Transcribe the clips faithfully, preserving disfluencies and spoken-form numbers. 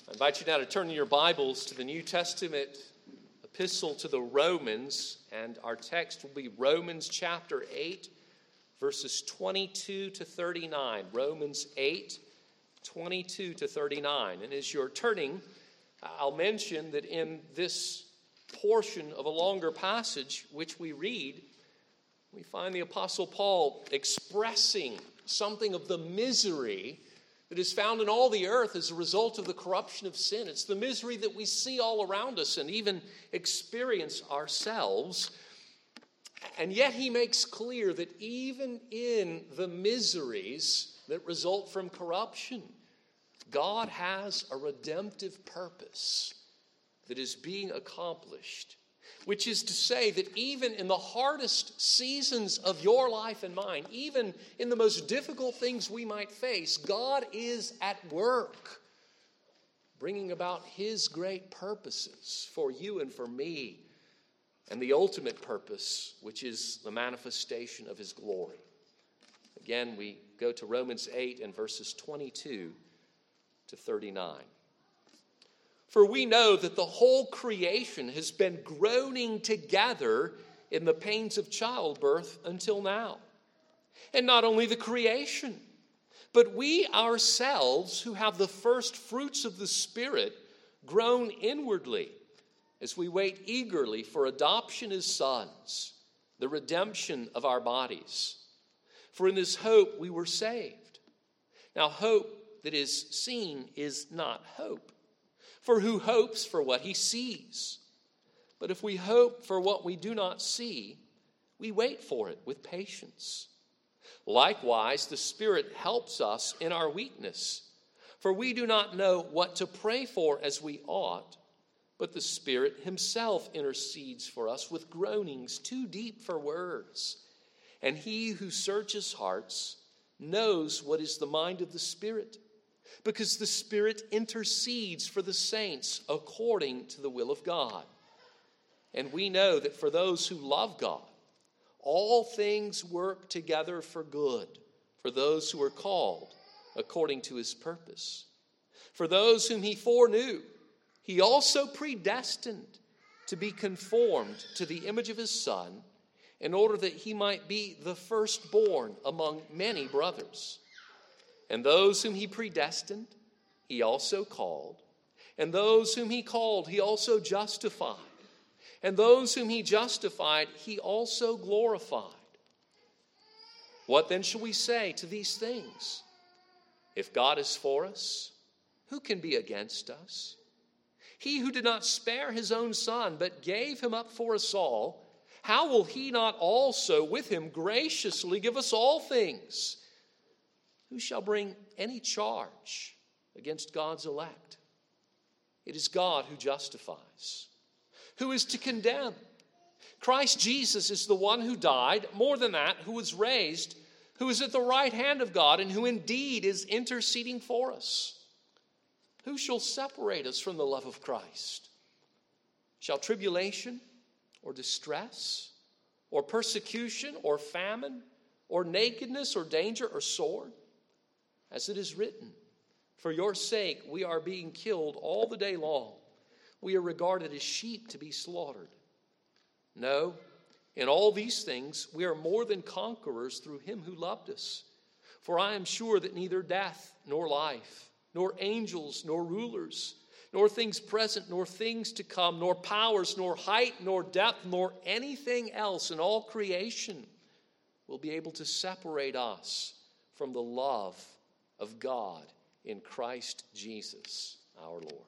I invite you now to turn your Bibles to the New Testament epistle to the Romans, and our text will be Romans chapter eight, verses twenty-two to thirty-nine. Romans eight, twenty-two to thirty-nine. And as you're turning, I'll mention that in this portion of a longer passage which we read, we find the Apostle Paul expressing something of the misery that is found in all the earth as a result of the corruption of sin. It's the misery that we see all around us and even experience ourselves. And yet he makes clear that even in the miseries that result from corruption, God has a redemptive purpose that is being accomplished, which is to say that even in the hardest seasons of your life and mine, even in the most difficult things we might face, God is at work, bringing about his great purposes for you and for me, and the ultimate purpose, which is the manifestation of his glory. Again, we go to Romans eight and verses twenty-two to thirty-nine. For we know that the whole creation has been groaning together in the pains of childbirth until now. And not only the creation, but we ourselves who have the first fruits of the Spirit groan inwardly as we wait eagerly for adoption as sons, the redemption of our bodies. For in this hope we were saved. Now hope that is seen is not hope. For who hopes for what he sees? But if we hope for what we do not see, we wait for it with patience. Likewise, the Spirit helps us in our weakness. For we do not know what to pray for as we ought, but the Spirit himself intercedes for us with groanings too deep for words. And he who searches hearts knows what is the mind of the Spirit, because the Spirit intercedes for the saints according to the will of God. And we know that for those who love God, all things work together for good, for those who are called according to his purpose. For those whom he foreknew, he also predestined to be conformed to the image of his Son, in order that he might be the firstborn among many brothers. And those whom he predestined, he also called. And those whom he called, he also justified. And those whom he justified, he also glorified. What then shall we say to these things? If God is for us, who can be against us? He who did not spare his own Son, but gave him up for us all, how will he not also with him graciously give us all things? Who shall bring any charge against God's elect? It is God who justifies. Who is to condemn? Christ Jesus is the one who died, more than that, who was raised, who is at the right hand of God, and who indeed is interceding for us. Who shall separate us from the love of Christ? Shall tribulation or distress or persecution or famine or nakedness or danger or sword? As it is written, for your sake we are being killed all the day long. We are regarded as sheep to be slaughtered. No, in all these things we are more than conquerors through him who loved us. For I am sure that neither death nor life, nor angels nor rulers, nor things present nor things to come, nor powers, nor height, nor depth, nor anything else in all creation will be able to separate us from the love of God in Christ Jesus our Lord.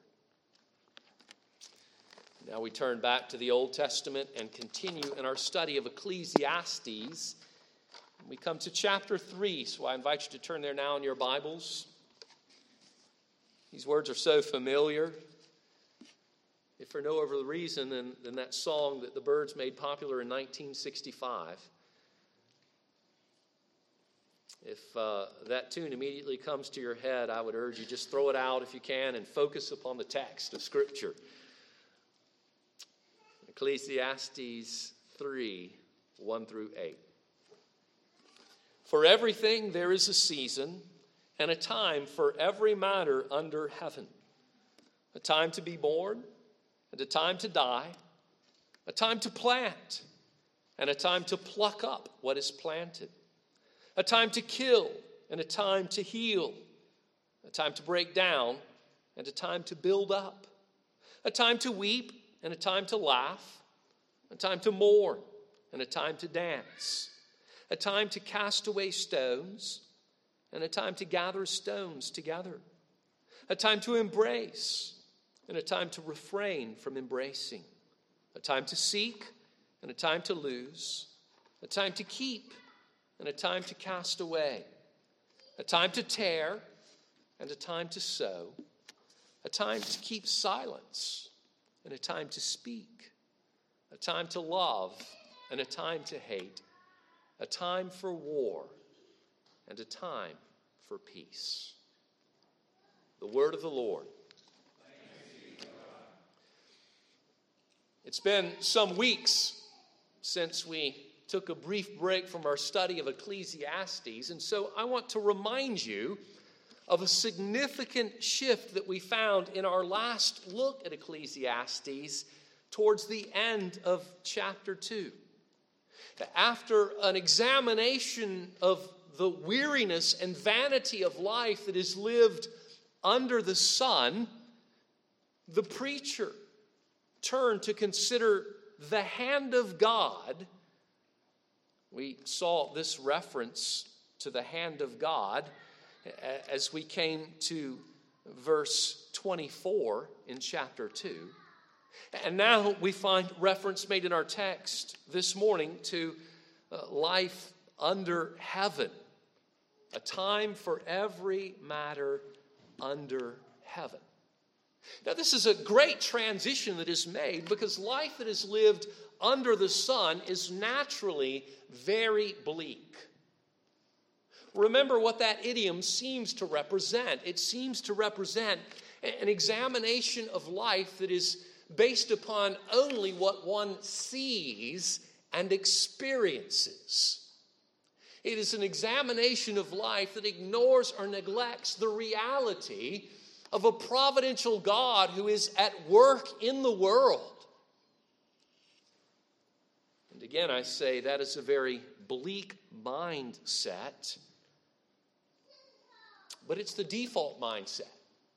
Now we turn back to the Old Testament and continue in our study of Ecclesiastes. We come to chapter three, so I invite you to turn there now in your Bibles. These words are so familiar, if for no other reason than, than that song that the Byrds made popular in nineteen sixty-five. If uh, that tune immediately comes to your head, I would urge you just throw it out if you can and focus upon the text of Scripture. Ecclesiastes three, one through eight. For everything there is a season, and a time for every matter under heaven. a time to be born and a time to die, a time to plant and a time to pluck up what is planted, a time to kill and a time to heal, a time to break down and a time to build up, a time to weep and a time to laugh, a time to mourn and a time to dance, a time to cast away stones and a time to gather stones together, a time to embrace and a time to refrain from embracing, a time to seek and a time to lose, a time to keep and a time to cast away, a time to tear and a time to sow, a time to keep silence and a time to speak, a time to love and a time to hate, a time for war and a time for peace. The word of the Lord. It's been some weeks since we took a brief break from our study of Ecclesiastes, and so I want to remind you of a significant shift that we found in our last look at Ecclesiastes towards the end of chapter two. After an examination of the weariness and vanity of life that is lived under the sun, the preacher turned to consider the hand of God. We saw this reference to the hand of God as we came to verse twenty-four in chapter two. And now we find reference made in our text this morning to uh, life under heaven, a time for every matter under heaven. Now, this is a great transition that is made because life that is lived under the sun is naturally very bleak. Remember what that idiom seems to represent. It seems to represent an examination of life that is based upon only what one sees and experiences. It is an examination of life that ignores or neglects the reality of a providential God who is at work in the world. And again, I say that is a very bleak mindset, but it's the default mindset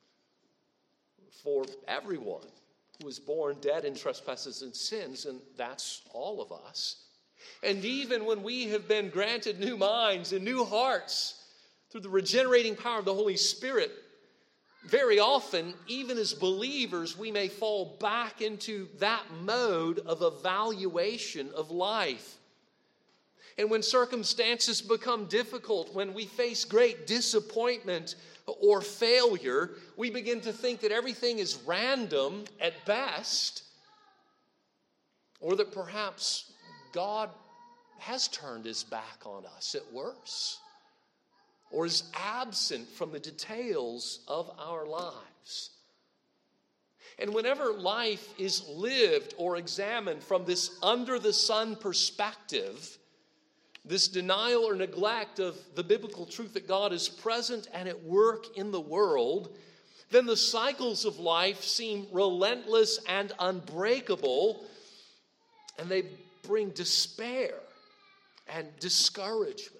for everyone who was born dead in trespasses and sins, and that's all of us. And even when we have been granted new minds and new hearts through the regenerating power of the Holy Spirit, very often, even as believers, we may fall back into that mode of evaluation of life. And when circumstances become difficult, when we face great disappointment or failure, we begin to think that everything is random at best, or that perhaps God has turned his back on us at worst, or is absent from the details of our lives. And whenever life is lived or examined from this under-the-sun perspective, this denial or neglect of the biblical truth that God is present and at work in the world, then the cycles of life seem relentless and unbreakable, and they bring despair and discouragement.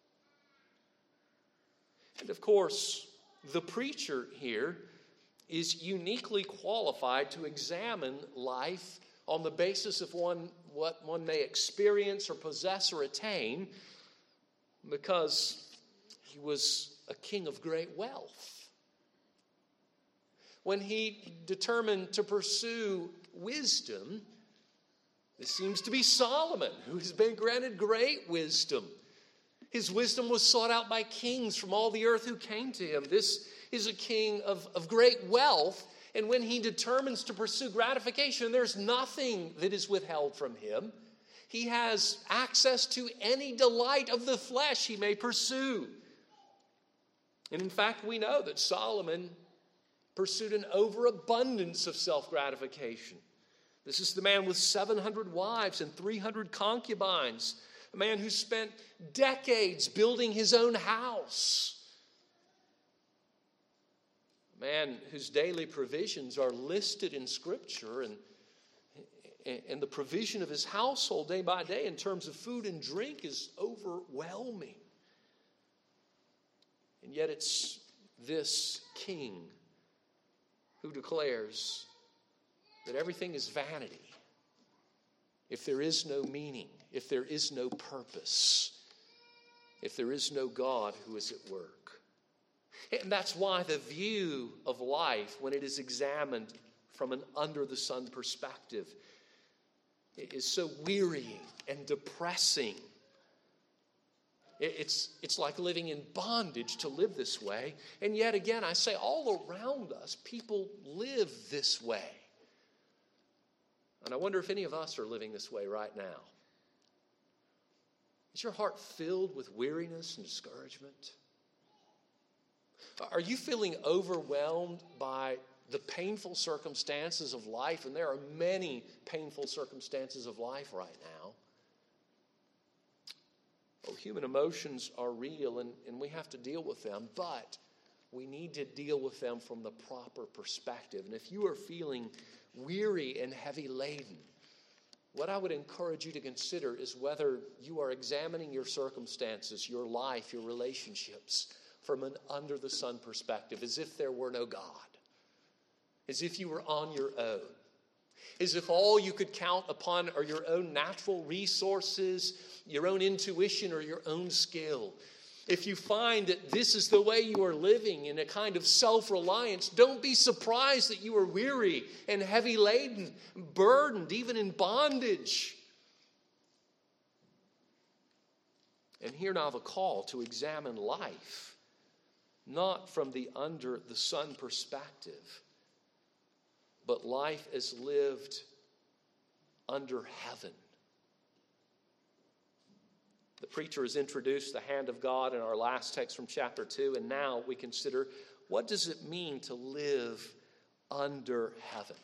And of course, the preacher here is uniquely qualified to examine life on the basis of one, what one may experience or possess or attain, because he was a king of great wealth. When he determined to pursue wisdom, this seems to be Solomon, who has been granted great wisdom. His wisdom was sought out by kings from all the earth who came to him. This is a king of, of great wealth. And when he determines to pursue gratification, there's nothing that is withheld from him. He has access to any delight of the flesh he may pursue. And in fact, we know that Solomon pursued an overabundance of self-gratification. This is the man with seven hundred wives and three hundred concubines. A man who spent decades building his own house. a man whose daily provisions are listed in Scripture, and, and the provision of his household day by day in terms of food and drink is overwhelming. And yet it's this king who declares that everything is vanity if there is no meaning, if there is no purpose, if there is no God who is at work. And that's why the view of life, when it is examined from an under-the-sun perspective, is so wearying and depressing. It's, it's like living in bondage to live this way. And yet again, I say all around us, people live this way. And I wonder if any of us are living this way right now. Is your heart filled with weariness and discouragement? Are you feeling overwhelmed by the painful circumstances of life? And there are many painful circumstances of life right now. Oh, human emotions are real, and, and we have to deal with them, but we need to deal with them from the proper perspective. And if you are feeling weary and heavy laden, what I would encourage you to consider is whether you are examining your circumstances, your life, your relationships from an under-the-sun perspective, as if there were no God, as if you were on your own, as if all you could count upon are your own natural resources, your own intuition, or your own skill. If you find that this is the way you are living in a kind of self-reliance, don't be surprised that you are weary and heavy laden, burdened, even in bondage. And hear now the call to examine life, not from the under-the-sun perspective, but life as lived under heaven. The preacher has introduced the hand of God in our last text from chapter two, and now we consider, what does it mean to live under heaven?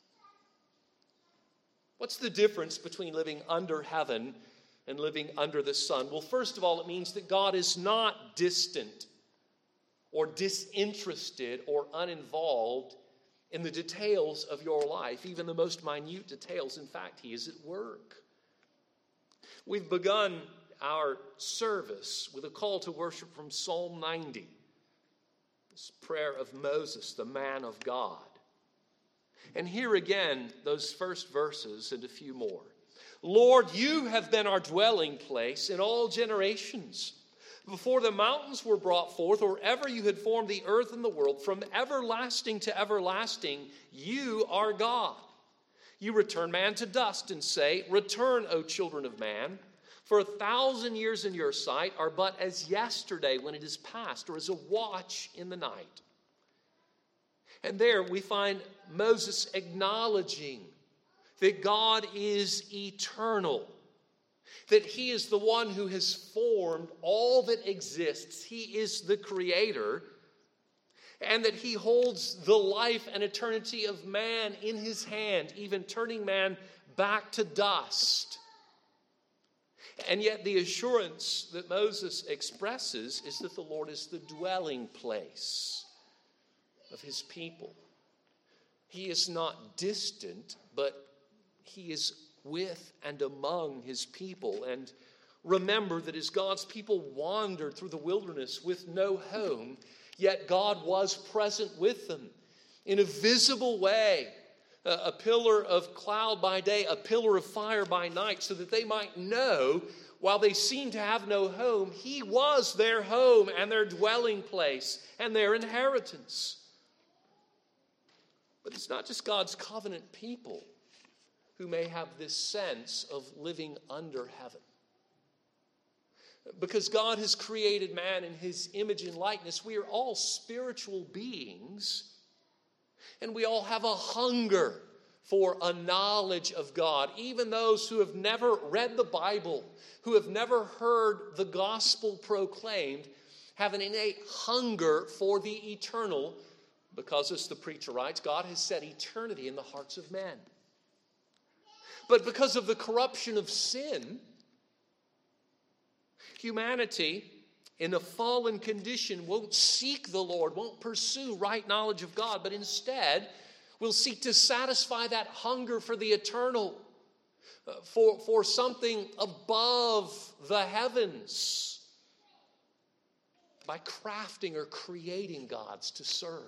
What's the difference between living under heaven and living under the sun? Well, first of all, it means that God is not distant or disinterested or uninvolved in the details of your life, even the most minute details. In fact, He is at work. We've begun our service with a call to worship from Psalm ninety, this prayer of Moses, the man of God. And here again, those first verses and a few more. Lord, you have been our dwelling place in all generations. Before the mountains were brought forth, or ever you had formed the earth and the world, from everlasting to everlasting, you are God. You return man to dust and say, return, O children of man. For a thousand years in your sight are but as yesterday when it is past, or as a watch in the night. And there we find Moses acknowledging that God is eternal, that He is the one who has formed all that exists. He is the creator, and that He holds the life and eternity of man in His hand, even turning man back to dust. And yet the assurance that Moses expresses is that the Lord is the dwelling place of His people. He is not distant, but He is with and among His people. And remember that as God's people wandered through the wilderness with no home, yet God was present with them in a visible way. A pillar of cloud by day, a pillar of fire by night, so that they might know, while they seemed to have no home, He was their home and their dwelling place and their inheritance. But it's not just God's covenant people who may have this sense of living under heaven. Because God has created man in His image and likeness, we are all spiritual beings. And we all have a hunger for a knowledge of God. Even those who have never read the Bible, who have never heard the gospel proclaimed, have an innate hunger for the eternal, because, as the preacher writes, God has set eternity in the hearts of men. But because of the corruption of sin, humanity in a fallen condition won't seek the Lord, won't pursue right knowledge of God, but instead will seek to satisfy that hunger for the eternal, uh, for, for something above the heavens, by crafting or creating gods to serve.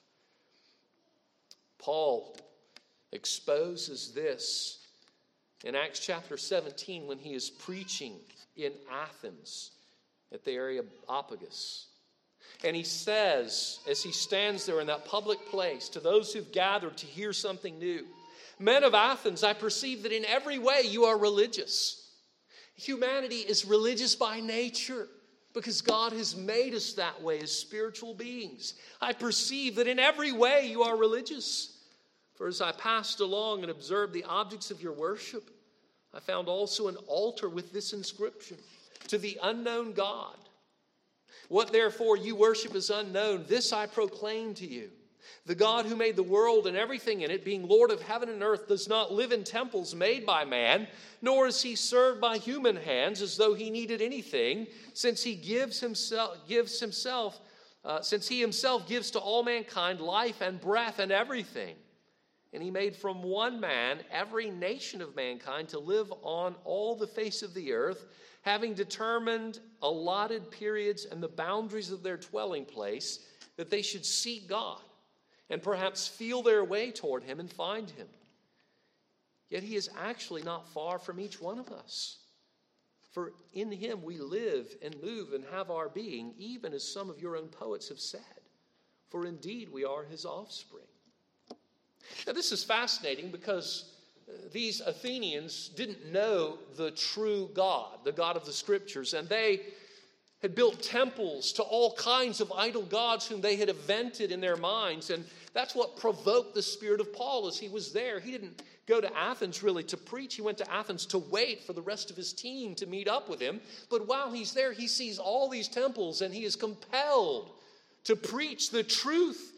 Paul exposes this in Acts chapter seventeen when he is preaching in Athens at the Areopagus. And he says, as he stands there in that public place, to those who've gathered to hear something new, "Men of Athens, I perceive that in every way you are religious." Humanity is religious by nature because God has made us that way as spiritual beings. "I perceive that in every way you are religious. For as I passed along and observed the objects of your worship, I found also an altar with this inscription, 'To the unknown God.' What therefore you worship is unknown, this I proclaim to you. The God who made the world and everything in it, being Lord of heaven and earth, does not live in temples made by man, nor is he served by human hands as though he needed anything, since he gives himself, gives himself, uh, since he himself gives to all mankind life and breath and everything. And he made from one man every nation of mankind to live on all the face of the earth, having determined allotted periods and the boundaries of their dwelling place, that they should seek God and perhaps feel their way toward him and find him. Yet he is actually not far from each one of us. For in him we live and move and have our being, even as some of your own poets have said. For indeed we are his offspring." Now this is fascinating because these Athenians didn't know the true God, the God of the Scriptures, and they had built temples to all kinds of idol gods whom they had invented in their minds, and that's what provoked the spirit of Paul as he was there. He didn't go to Athens really to preach. He went to Athens to wait for the rest of his team to meet up with him. But while he's there, he sees all these temples, and he is compelled to preach the truth.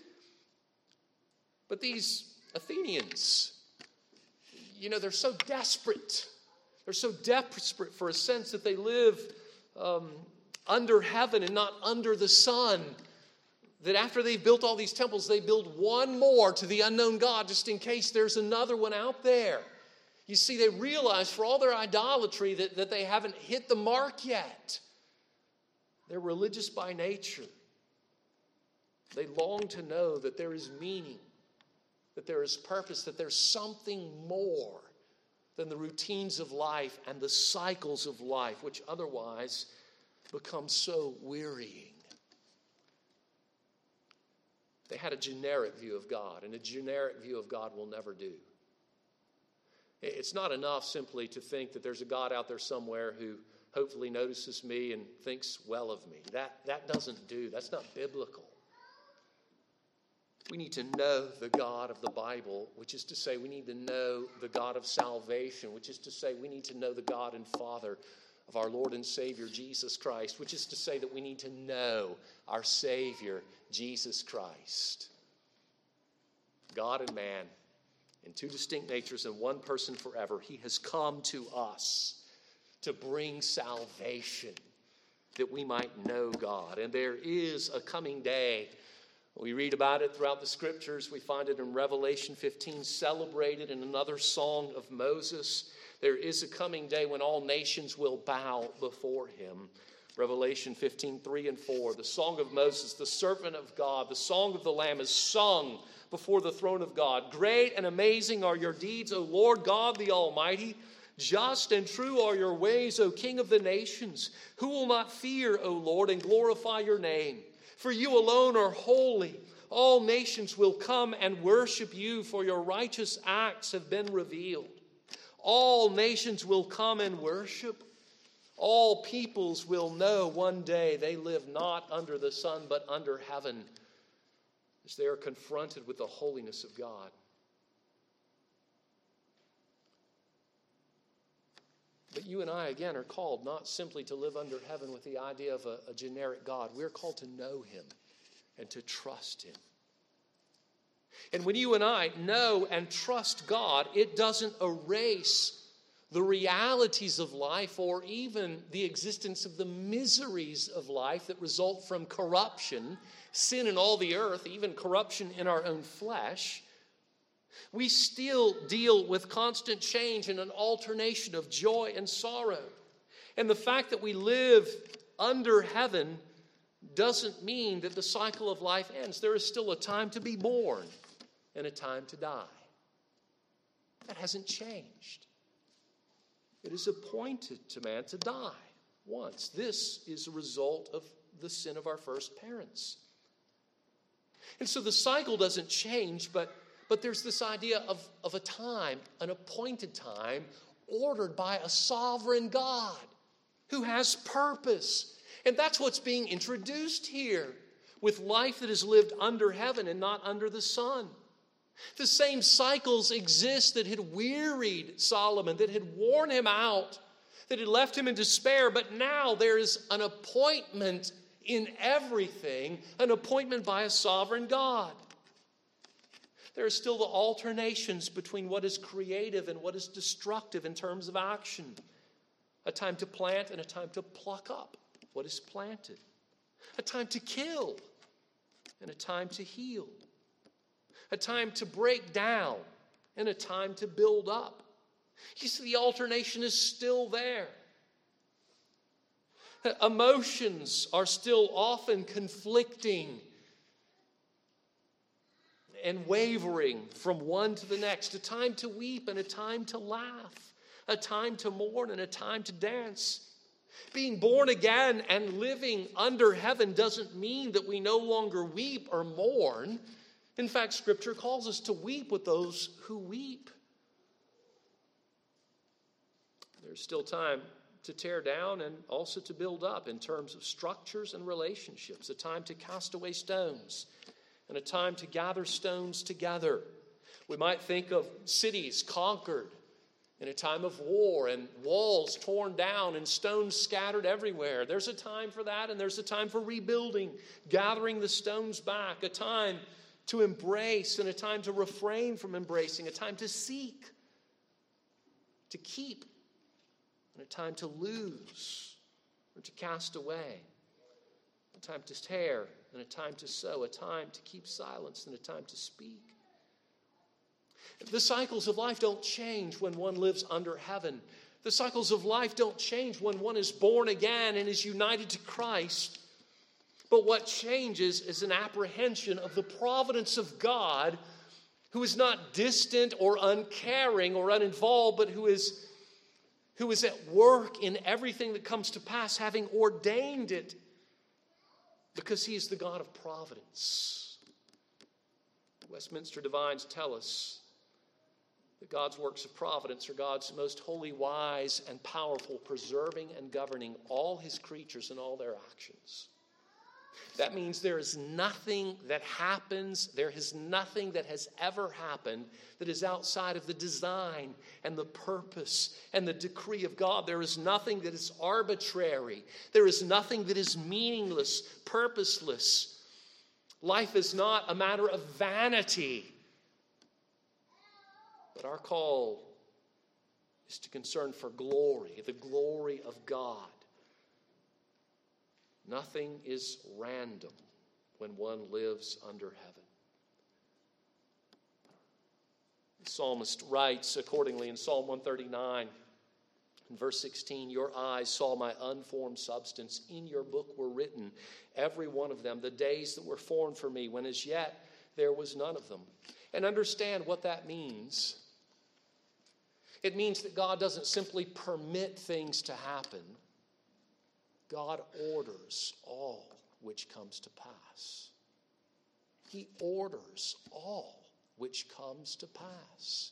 But these Athenians, you know, they're so desperate. They're so desperate for a sense that they live um, under heaven and not under the sun, that after they've built all these temples, they build one more to the unknown God just in case there's another one out there. You see, they realize for all their idolatry that, that they haven't hit the mark yet. They're religious by nature. They long to know that there is meaning, that there is purpose, that there's something more than the routines of life and the cycles of life, which otherwise become so wearying. They had a generic view of God, and a generic view of God will never do. It's not enough simply to think that there's a God out there somewhere who hopefully notices me and thinks well of me. That, that doesn't do. That's not biblical. We need to know the God of the Bible, which is to say we need to know the God of salvation, which is to say we need to know the God and Father of our Lord and Savior, Jesus Christ, which is to say that we need to know our Savior, Jesus Christ. God and man, in two distinct natures and one person forever, he has come to us to bring salvation, that we might know God. And there is a coming day. We read about it throughout the Scriptures. We find it in Revelation fifteen, celebrated in another song of Moses. There is a coming day when all nations will bow before him. Revelation fifteen, three and four. The song of Moses, the servant of God, the song of the Lamb is sung before the throne of God. Great and amazing are your deeds, O Lord God the Almighty. Just and true are your ways, O King of the nations. Who will not fear, O Lord, and glorify your name? For you alone are holy. All nations will come and worship you, for your righteous acts have been revealed. All nations will come and worship. All peoples will know one day they live not under the sun, but under heaven, as they are confronted with the holiness of God. But you and I, again, are called not simply to live under heaven with the idea of a, a generic God. We're called to know him and to trust him. And when you and I know and trust God, it doesn't erase the realities of life, or even the existence of the miseries of life that result from corruption, sin in all the earth, even corruption in our own flesh, we still deal with constant change and an alternation of joy and sorrow. And the fact that we live under heaven doesn't mean that the cycle of life ends. There is still a time to be born and a time to die. That hasn't changed. It is appointed to man to die once. This is a result of the sin of our first parents. And so the cycle doesn't change, but, but there's this idea of, of a time, an appointed time, ordered by a sovereign God who has purpose. And that's what's being introduced here with life that is lived under heaven and not under the sun. The same cycles exist that had wearied Solomon, that had worn him out, that had left him in despair. But now there is an appointment in everything, an appointment by a sovereign God. There are still the alternations between what is creative and what is destructive in terms of action. A time to plant and a time to pluck up what is planted. A time to kill and a time to heal. A time to break down and a time to build up. You see, the alternation is still there. Emotions are still often conflicting and wavering from one to the next. A time to weep and a time to laugh. A time to mourn and a time to dance. Being born again and living under heaven doesn't mean that we no longer weep or mourn. In fact, Scripture calls us to weep with those who weep. There's still time to tear down and also to build up in terms of structures and relationships. A time to cast away stones and a time to gather stones together. We might think of cities conquered in a time of war and walls torn down and stones scattered everywhere. There's a time for that, and there's a time for rebuilding, gathering the stones back, a time to embrace and a time to refrain from embracing, a time to seek, to keep, and a time to lose or to cast away, a time to tear and a time to sow, a time to keep silence and a time to speak. The cycles of life don't change when one lives under heaven. The cycles of life don't change when one is born again and is united to Christ. But what changes is an apprehension of the providence of God, who is not distant or uncaring or uninvolved, but who is, who is at work in everything that comes to pass, having ordained it, because he is the God of providence. Westminster Divines tell us that God's works of providence are God's most holy, wise, and powerful, preserving and governing all his creatures and all their actions. That means there is nothing that happens, there is nothing that has ever happened that is outside of the design and the purpose and the decree of God. There is nothing that is arbitrary. There is nothing that is meaningless, purposeless. Life is not a matter of vanity. But our call is to concern for glory, the glory of God. Nothing is random when one lives under heaven. The psalmist writes accordingly in Psalm one thirty-nine, in verse sixteen, "Your eyes saw my unformed substance. In your book were written, every one of them, the days that were formed for me, when as yet there was none of them." And understand what that means. It means that God doesn't simply permit things to happen. God orders all which comes to pass. He orders all which comes to pass.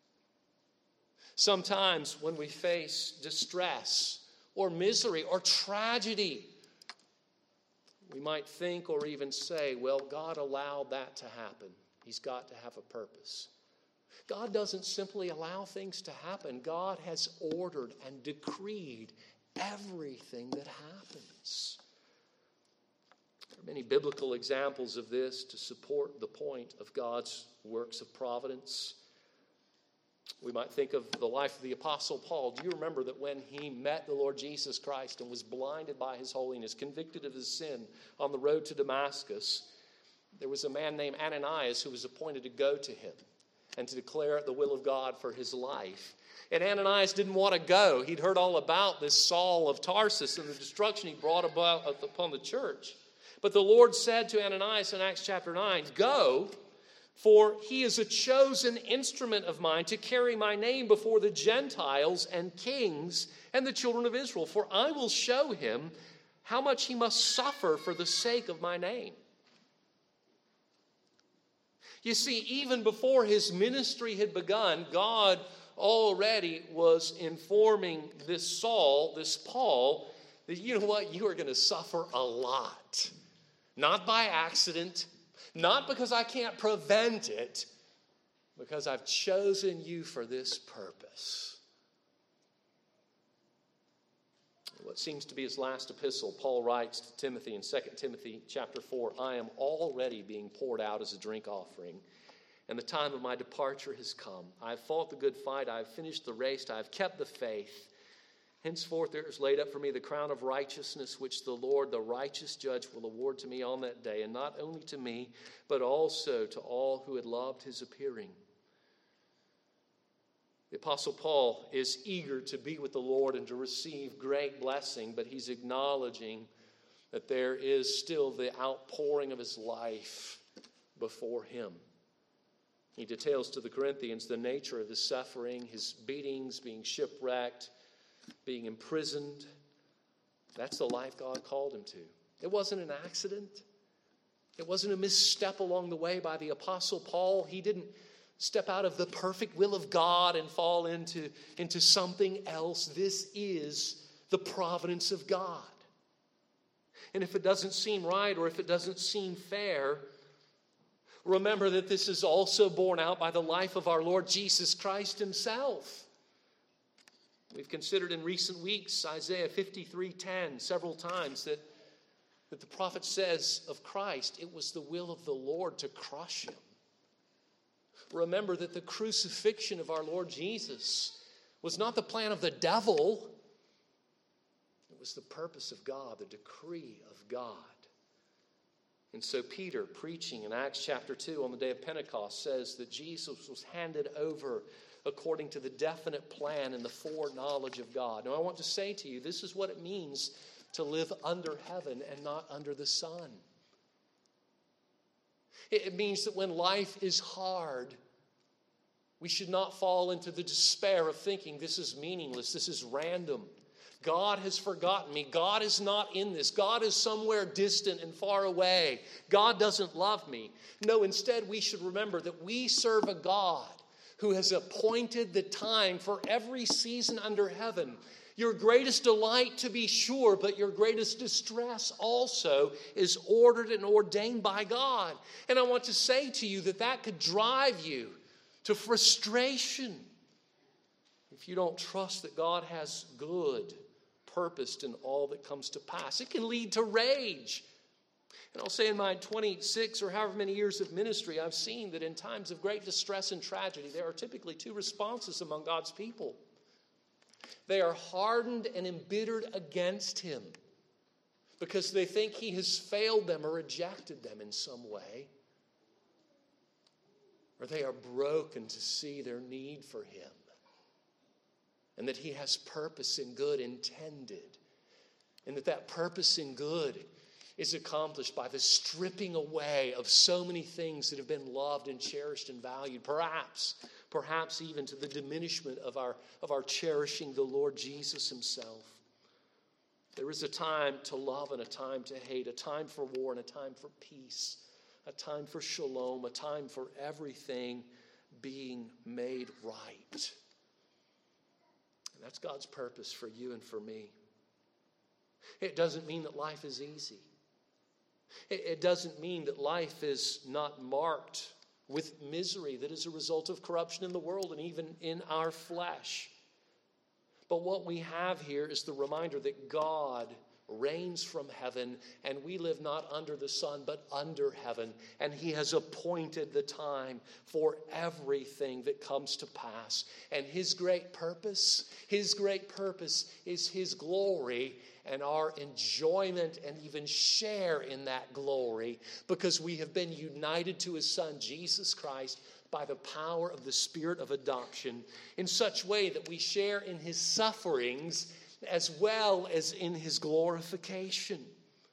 Sometimes when we face distress or misery or tragedy, we might think or even say, well, God allowed that to happen. He's got to have a purpose. God doesn't simply allow things to happen. God has ordered and decreed everything that happens. There are many biblical examples of this to support the point of God's works of providence. We might think of the life of the Apostle Paul. Do you remember that when he met the Lord Jesus Christ and was blinded by his holiness, convicted of his sin on the road to Damascus, there was a man named Ananias who was appointed to go to him and to declare the will of God for his life. And Ananias didn't want to go. He'd heard all about this Saul of Tarsus and the destruction he brought about upon the church. But the Lord said to Ananias in Acts chapter nine, "Go, for he is a chosen instrument of mine to carry my name before the Gentiles and kings and the children of Israel. For I will show him how much he must suffer for the sake of my name." You see, even before his ministry had begun, God already was informing this Saul, this Paul, that you know what? You are going to suffer a lot. Not by accident, not because I can't prevent it, because I've chosen you for this purpose. What seems to be his last epistle, Paul writes to Timothy in Second Timothy chapter four, "I am already being poured out as a drink offering, and the time of my departure has come. I have fought the good fight, I have finished the race, I have kept the faith. Henceforth there is laid up for me the crown of righteousness, which the Lord, the righteous judge, will award to me on that day, and not only to me, but also to all who had loved his appearing." The Apostle Paul is eager to be with the Lord and to receive great blessing, but he's acknowledging that there is still the outpouring of his life before him. He details to the Corinthians the nature of his suffering, his beatings, being shipwrecked, being imprisoned. That's the life God called him to. It wasn't an accident. It wasn't a misstep along the way by the Apostle Paul. He didn't step out of the perfect will of God and fall into, into something else. This is the providence of God. And if it doesn't seem right or if it doesn't seem fair, remember that this is also borne out by the life of our Lord Jesus Christ himself. We've considered in recent weeks Isaiah fifty-three ten several times that, that the prophet says of Christ, it was the will of the Lord to crush him. Remember that the crucifixion of our Lord Jesus was not the plan of the devil. It was the purpose of God, the decree of God. And so Peter, preaching in Acts chapter two on the day of Pentecost, says that Jesus was handed over according to the definite plan and the foreknowledge of God. Now I want to say to you, this is what it means to live under heaven and not under the sun. It means that when life is hard, we should not fall into the despair of thinking this is meaningless, this is random. God has forgotten me. God is not in this. God is somewhere distant and far away. God doesn't love me. No, instead we should remember that we serve a God who has appointed the time for every season under heaven. Your greatest delight, to be sure, but your greatest distress also is ordered and ordained by God. And I want to say to you that that could drive you to frustration if you don't trust that God has good purposed in all that comes to pass. It can lead to rage. And I'll say in my twenty-six or however many years of ministry, I've seen that in times of great distress and tragedy, there are typically two responses among God's people. They are hardened and embittered against him because they think he has failed them or rejected them in some way. Or they are broken to see their need for him and that he has purpose and good intended, and that that purpose and good is accomplished by the stripping away of so many things that have been loved and cherished and valued, perhaps Perhaps even to the diminishment of our, of our cherishing the Lord Jesus himself. There is a time to love and a time to hate, a time for war and a time for peace, a time for shalom, a time for everything being made right. And that's God's purpose for you and for me. It doesn't mean that life is easy. It, it doesn't mean that life is not marked with misery that is a result of corruption in the world and even in our flesh. But what we have here is the reminder that God reigns from heaven, and we live not under the sun, but under heaven. And he has appointed the time for everything that comes to pass. And his great purpose, his great purpose is his glory and our enjoyment and even share in that glory, because we have been united to his Son, Jesus Christ, by the power of the Spirit of adoption, in such way that we share in his sufferings as well as in his glorification.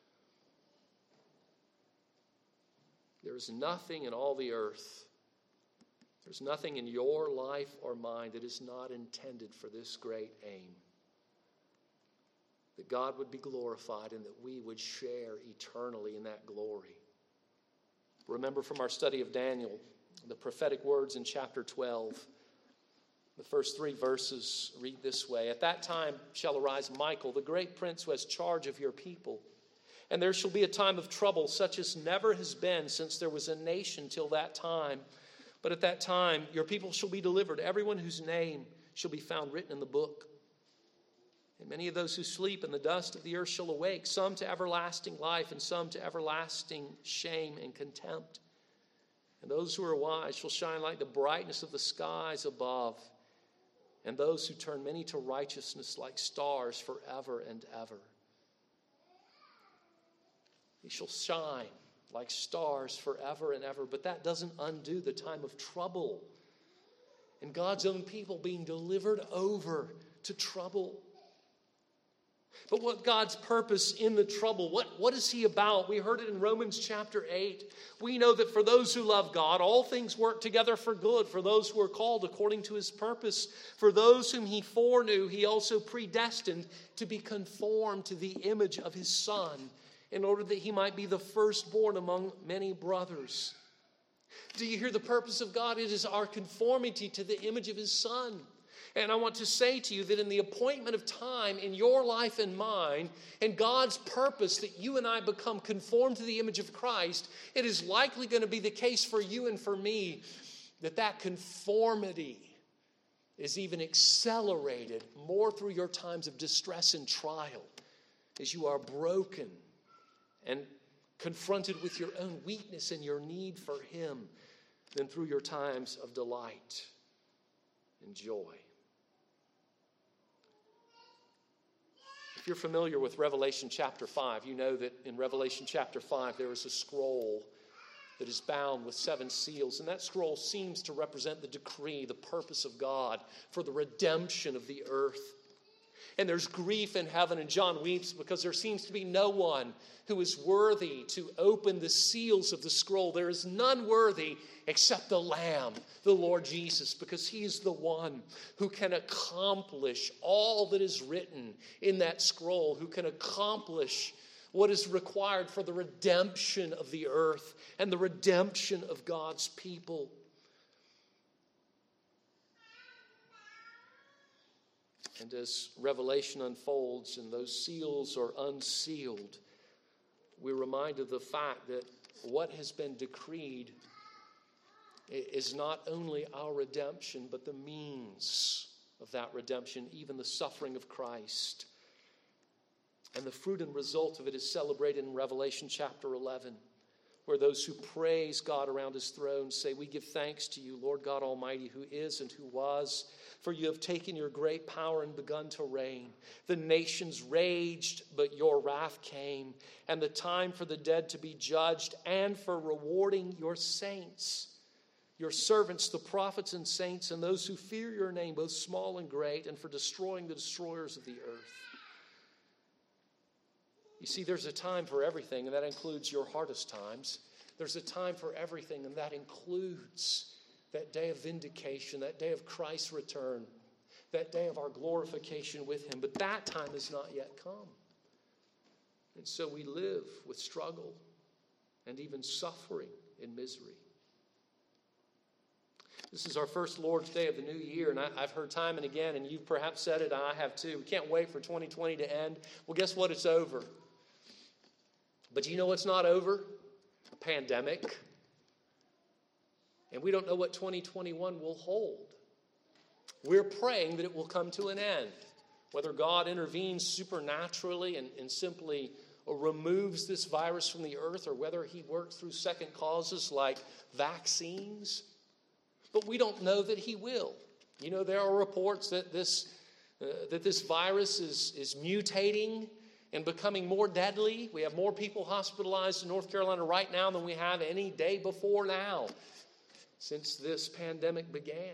There is nothing in all the earth, there's nothing in your life or mine that is not intended for this great aim. That God would be glorified and that we would share eternally in that glory. Remember from our study of Daniel, the prophetic words in chapter twelve. The first three verses read this way. At that time shall arise Michael, the great prince who has charge of your people. And there shall be a time of trouble, such as never has been since there was a nation till that time. But at that time your people shall be delivered, everyone whose name shall be found written in the book. And many of those who sleep in the dust of the earth shall awake, some to everlasting life and some to everlasting shame and contempt. And those who are wise shall shine like the brightness of the skies above, and those who turn many to righteousness like stars forever and ever. They shall shine like stars forever and ever, but that doesn't undo the time of trouble and God's own people being delivered over to trouble. But what God's purpose in the trouble, what, what is he about? We heard it in Romans chapter eight. We know that for those who love God, all things work together for good, for those who are called according to his purpose. For those whom he foreknew, he also predestined to be conformed to the image of his Son, in order that he might be the firstborn among many brothers. Do you hear the purpose of God? It is our conformity to the image of his Son. And I want to say to you that in the appointment of time in your life and mine, and God's purpose that you and I become conformed to the image of Christ, it is likely going to be the case for you and for me that that conformity is even accelerated more through your times of distress and trial, as you are broken and confronted with your own weakness and your need for him, than through your times of delight and joy. If you're familiar with Revelation chapter five, you know that in Revelation chapter five there is a scroll that is bound with seven seals, and that scroll seems to represent the decree, the purpose of God for the redemption of the earth. And there's grief in heaven, and John weeps because there seems to be no one who is worthy to open the seals of the scroll. There is none worthy except the Lamb, the Lord Jesus, because he is the one who can accomplish all that is written in that scroll, who can accomplish what is required for the redemption of the earth and the redemption of God's people. And as Revelation unfolds and those seals are unsealed, we're reminded of the fact that what has been decreed is not only our redemption, but the means of that redemption, even the suffering of Christ. And the fruit and result of it is celebrated in Revelation chapter eleven, where those who praise God around his throne say, "We give thanks to you, Lord God Almighty, who is and who was, for you have taken your great power and begun to reign. The nations raged, but your wrath came, and the time for the dead to be judged, and for rewarding your saints, your servants, the prophets and saints, and those who fear your name, both small and great, and for destroying the destroyers of the earth." You see, there's a time for everything, and that includes your hardest times. There's a time for everything, and that includes that day of vindication, that day of Christ's return, that day of our glorification with him. But that time has not yet come. And so we live with struggle and even suffering and misery. This is our first Lord's Day of the new year, and I, I've heard time and again, and you've perhaps said it, and I have too. We can't wait for twenty twenty to end. Well, guess what? It's over. But do you know what's not over? A pandemic. And we don't know what twenty twenty-one will hold. We're praying that it will come to an end. Whether God intervenes supernaturally and, and simply removes this virus from the earth, or whether he works through second causes like vaccines. But we don't know that he will. You know, there are reports that this uh, that this virus is, is mutating and becoming more deadly. We have more people hospitalized in North Carolina right now than we have any day before now since this pandemic began.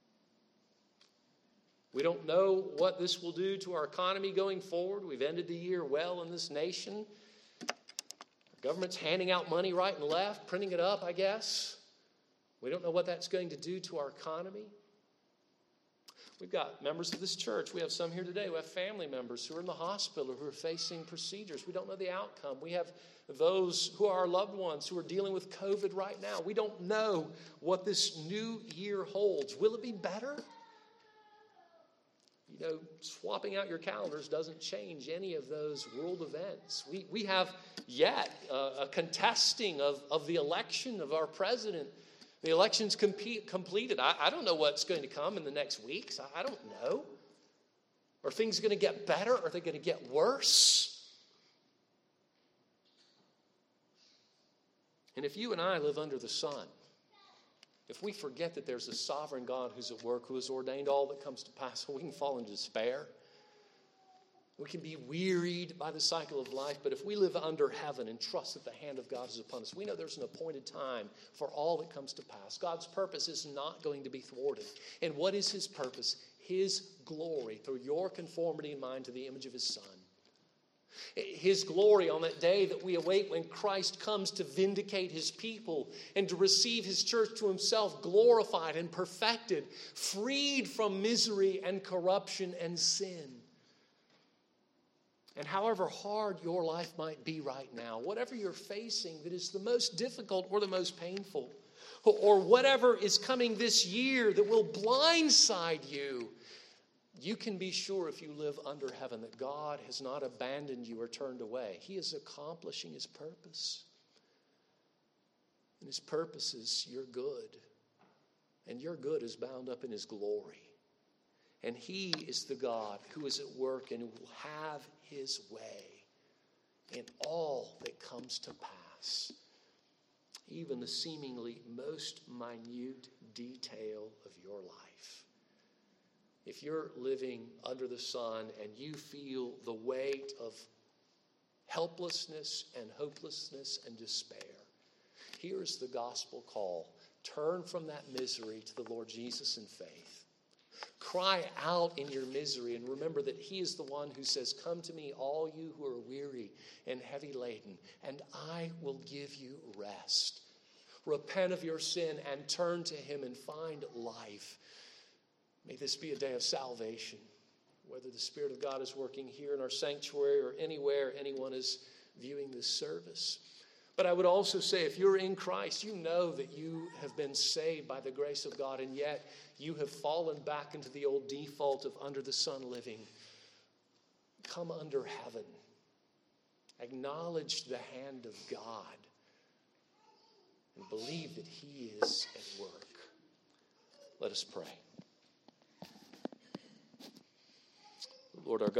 We don't know what this will do to our economy going forward. We've ended the year well in this nation. The government's handing out money right and left, printing it up, I guess. We don't know what that's going to do to our economy. We've got members of this church. We have some here today. We have family members who are in the hospital, who are facing procedures. We don't know the outcome. We have those who are our loved ones who are dealing with COVID right now. We don't know what this new year holds. Will it be better? You know, swapping out your calendars doesn't change any of those world events. We we have yet uh, a contesting of, of the election of our president. The election's compete, completed. I, I don't know what's going to come in the next weeks. I, I don't know. Are things going to get better? Are they going to get worse? And if you and I live under the sun, if we forget that there's a sovereign God who's at work, who has ordained all that comes to pass, we can fall into despair. We can be wearied by the cycle of life, but if we live under heaven and trust that the hand of God is upon us, we know there's an appointed time for all that comes to pass. God's purpose is not going to be thwarted. And what is his purpose? His glory through your conformity in mind to the image of his Son. His glory on that day that we await when Christ comes to vindicate his people and to receive his church to himself, glorified and perfected, freed from misery and corruption and sin. And however hard your life might be right now, whatever you're facing that is the most difficult or the most painful, or whatever is coming this year that will blindside you, you can be sure if you live under heaven that God has not abandoned you or turned away. He is accomplishing his purpose. And his purpose is your good. And your good is bound up in his glory. And he is the God who is at work and who will have his way in all that comes to pass, even the seemingly most minute detail of your life. If you're living under the sun and you feel the weight of helplessness and hopelessness and despair, here's the gospel call. Turn from that misery to the Lord Jesus in faith. Cry out in your misery and remember that he is the one who says, "Come to me, all you who are weary and heavy laden, and I will give you rest." Repent of your sin and turn to him and find life. May this be a day of salvation, whether the Spirit of God is working here in our sanctuary or anywhere anyone is viewing this service. But I would also say, if you're in Christ, you know that you have been saved by the grace of God, and yet you have fallen back into the old default of under the sun living. Come under heaven. Acknowledge the hand of God and believe that he is at work. Let us pray. Lord our God.